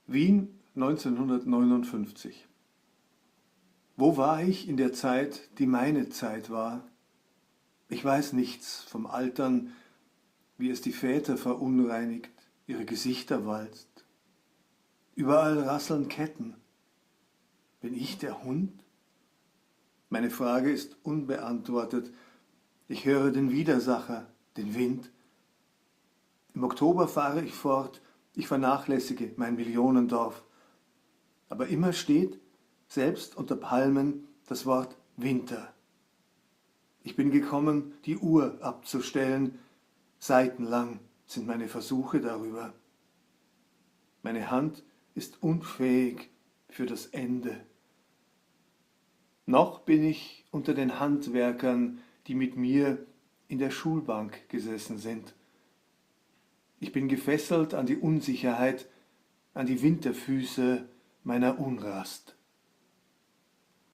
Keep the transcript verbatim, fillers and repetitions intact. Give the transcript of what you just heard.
Wien neunzehnhundertneunundfünfzig. Wo war ich in der Zeit, die meine Zeit war? Ich weiß nichts vom Altern, wie es die Väter verunreinigt, ihre Gesichter walzt. Überall rasseln Ketten. Bin ich der Hund? Meine Frage ist unbeantwortet. Ich höre den Widersacher, den Wind. Im Oktober fahre ich fort, ich vernachlässige mein Millionendorf. Aber immer steht, selbst unter Palmen, das Wort Winter. Ich bin gekommen, die Uhr abzustellen. Seitenlang sind meine Versuche darüber. Meine Hand ist unfähig für das Ende. Noch bin ich unter den Handwerkern, die mit mir in der Schulbank gesessen sind. Ich bin gefesselt an die Unsicherheit, an die Winterfüße meiner Unrast.